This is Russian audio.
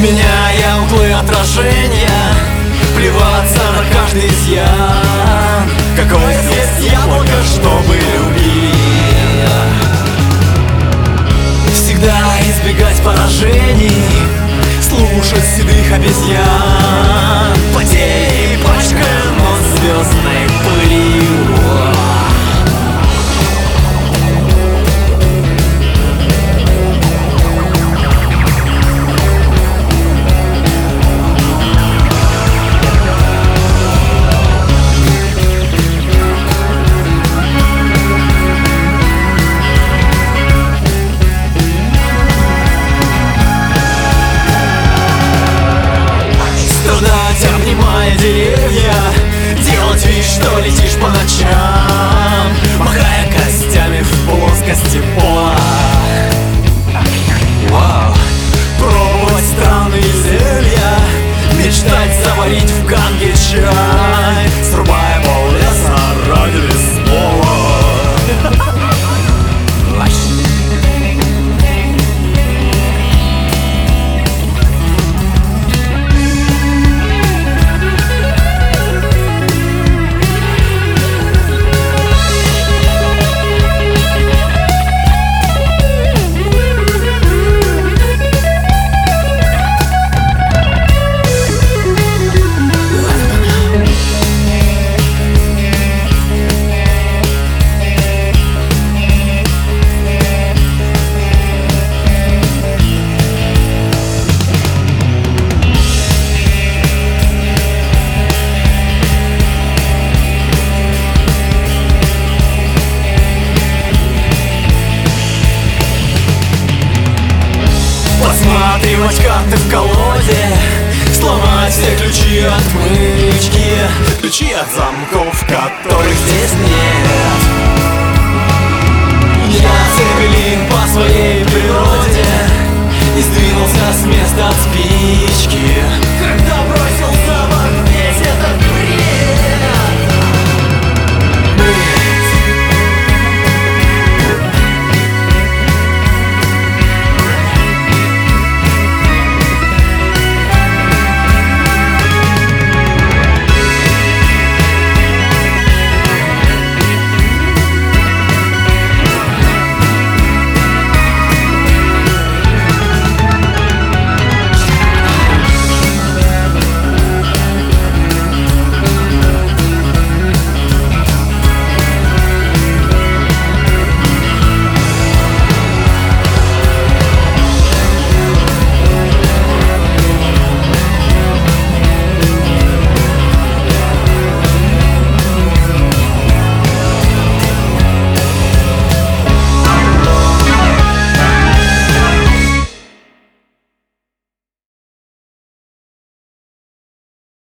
Меняя углы отражения, плеваться на каждый изъян. Какое есть яблоко, чтобы любить. Всегда избегать поражений, слушать седых обезьян. Потея и пачкая нос звездной пылью. Обнимая деревья, делать вид, что летишь по ночам, махая костями в плоскости пола. Вау. Пробовать странные зелья, мечтать заварить в Ганге чай, срубая пол леса ради лесного. Посматривать карты в колоде, сломать все ключи от отмычки, ключи от замков, которых здесь нет. Я цепелин по своей природе и сдвинулся с места от спин.